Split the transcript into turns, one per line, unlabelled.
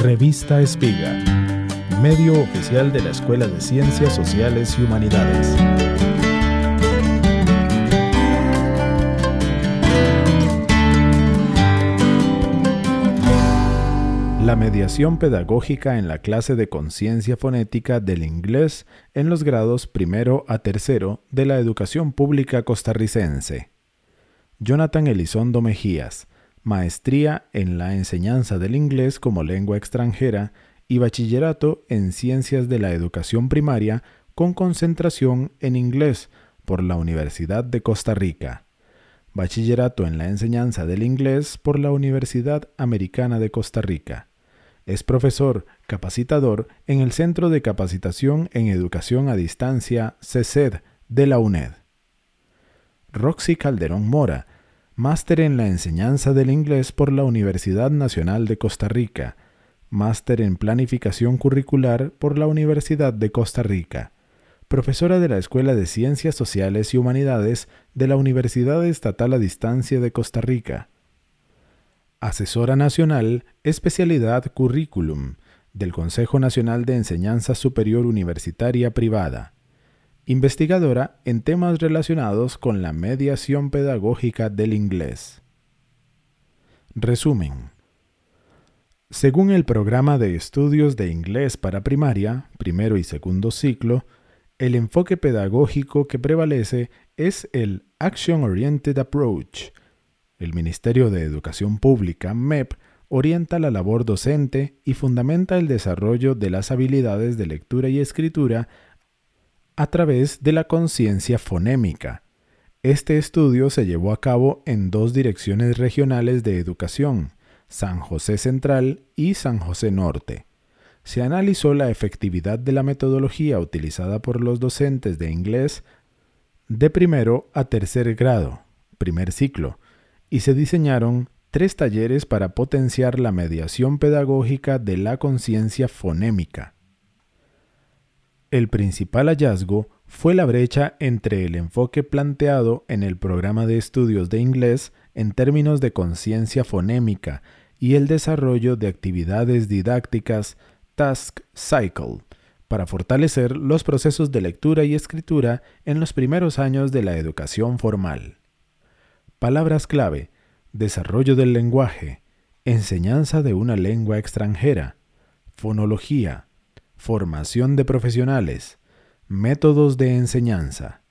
Revista Espiga, medio oficial de la Escuela de Ciencias Sociales y Humanidades. La mediación pedagógica en la clase de conciencia fonética del inglés en los grados 1 a 3 de la educación pública costarricense. Jonathan Elizondo Mejías, maestría en la enseñanza del inglés como lengua extranjera y bachillerato en ciencias de la educación primaria con concentración en inglés por la Universidad de Costa Rica. Bachillerato en la enseñanza del inglés por la Universidad Americana de Costa Rica. Es profesor capacitador en el Centro de Capacitación en Educación a Distancia, CECED, de la UNED. Roxy Calderón Mora, máster en la enseñanza del inglés por la Universidad Nacional de Costa Rica, máster en planificación curricular por la Universidad de Costa Rica, profesora de la Escuela de Ciencias Sociales y Humanidades de la Universidad Estatal a Distancia de Costa Rica, asesora nacional, especialidad Currículum, del Consejo Nacional de Enseñanza Superior Universitaria Privada. Investigadora en temas relacionados con la mediación pedagógica del inglés. Resumen. Según el Programa de Estudios de Inglés para Primaria, primero y segundo ciclo, el enfoque pedagógico que prevalece es el Action Oriented Approach. El Ministerio de Educación Pública, MEP, orienta la labor docente y fundamenta el desarrollo de las habilidades de lectura y escritura a través de la conciencia fonémica. Este estudio se llevó a cabo en 2 direcciones regionales de educación, San José Central y San José Norte. Se analizó la efectividad de la metodología utilizada por los docentes de inglés de 1 a 3 grado, primer ciclo, y se diseñaron 3 talleres para potenciar la mediación pedagógica de la conciencia fonémica. El principal hallazgo fue la brecha entre el enfoque planteado en el programa de estudios de inglés en términos de conciencia fonémica y el desarrollo de actividades didácticas Task Cycle para fortalecer los procesos de lectura y escritura en los primeros años de la educación formal. Palabras clave: desarrollo del lenguaje, enseñanza de una lengua extranjera, fonología, formación de profesionales, métodos de enseñanza.